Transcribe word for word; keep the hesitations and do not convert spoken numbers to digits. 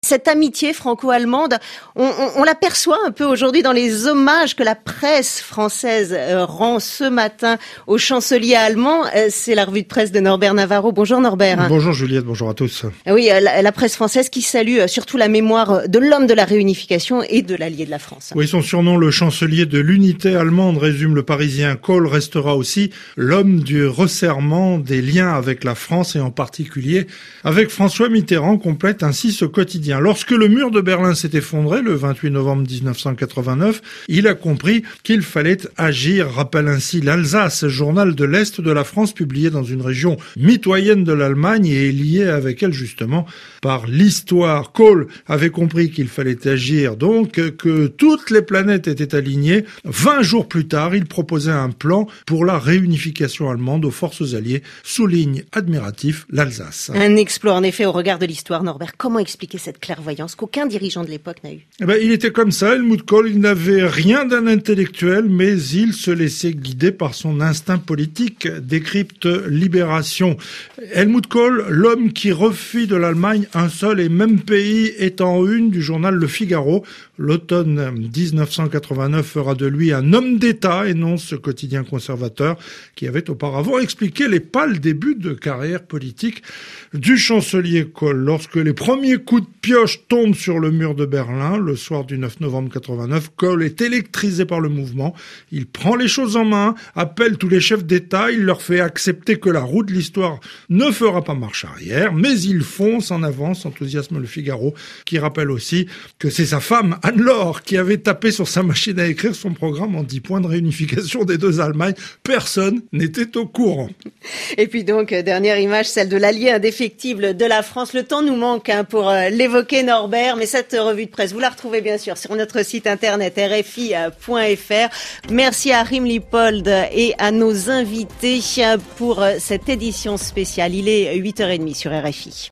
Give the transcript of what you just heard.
Cette amitié franco-allemande, on, on, on l'aperçoit un peu aujourd'hui dans les hommages que la presse française euh, rend ce matin au chancelier allemand. Euh, c'est la revue de presse de Norbert Navarro. Bonjour Norbert. Bonjour Juliette, bonjour à tous. Oui, la, la presse française qui salue surtout la mémoire de l'homme de la réunification et de l'allié de la France. Oui, son surnom, le chancelier de l'unité allemande, résume le Parisien. Kohl restera aussi l'homme du resserrement des liens avec la France et en particulier avec François Mitterrand, complète ainsi ce quotidien. Lorsque le mur de Berlin s'est effondré le vingt-huit novembre dix-neuf cent quatre-vingt-neuf, il a compris qu'il fallait agir, rappelle ainsi l'Alsace, journal de l'Est de la France publié dans une région mitoyenne de l'Allemagne et liée avec elle justement par l'histoire. Kohl avait compris qu'il fallait agir, donc que toutes les planètes étaient alignées. Vingt jours plus tard, il proposait un plan pour la réunification allemande aux forces alliées, souligne admiratif l'Alsace. Un exploit en effet au regard de l'histoire, Norbert. Comment expliquer cette clairvoyance qu'aucun dirigeant de l'époque n'a eue? Eh ben, il était comme ça, Helmut Kohl, il n'avait rien d'un intellectuel, mais il se laissait guider par son instinct politique, décrypte Libération. Helmut Kohl, l'homme qui refit de l'Allemagne un seul et même pays, est en une du journal Le Figaro. L'automne dix-neuf cent quatre-vingt-neuf fera de lui un homme d'État, énonce ce quotidien conservateur qui avait auparavant expliqué les pâles débuts de carrière politique du chancelier Kohl. Lorsque les premiers coups de pioche tombent sur le mur de Berlin, le soir du neuf novembre quatre-vingt-neuf, Kohl est électrisé par le mouvement. Il prend les choses en main, appelle tous les chefs d'État, il leur fait accepter que la roue de l'histoire ne fera pas marche arrière, mais il fonce en avance, enthousiasme Le Figaro, qui rappelle aussi que c'est sa femme, Anne-Laure, qui avait tapé sur sa machine à écrire son programme en dix points de réunification des deux Allemagnes. Personne n'était au courant. Et puis donc, dernière image, celle de l'allié indéfectible de la France. Le temps nous manque hein, pour euh, l'évoquer, Norbert, mais cette revue de presse, vous la retrouvez bien sûr sur notre site internet r f i point f r. Merci à Rim Lipold et à nos invités pour cette édition spéciale. Il est huit heures trente sur R F I.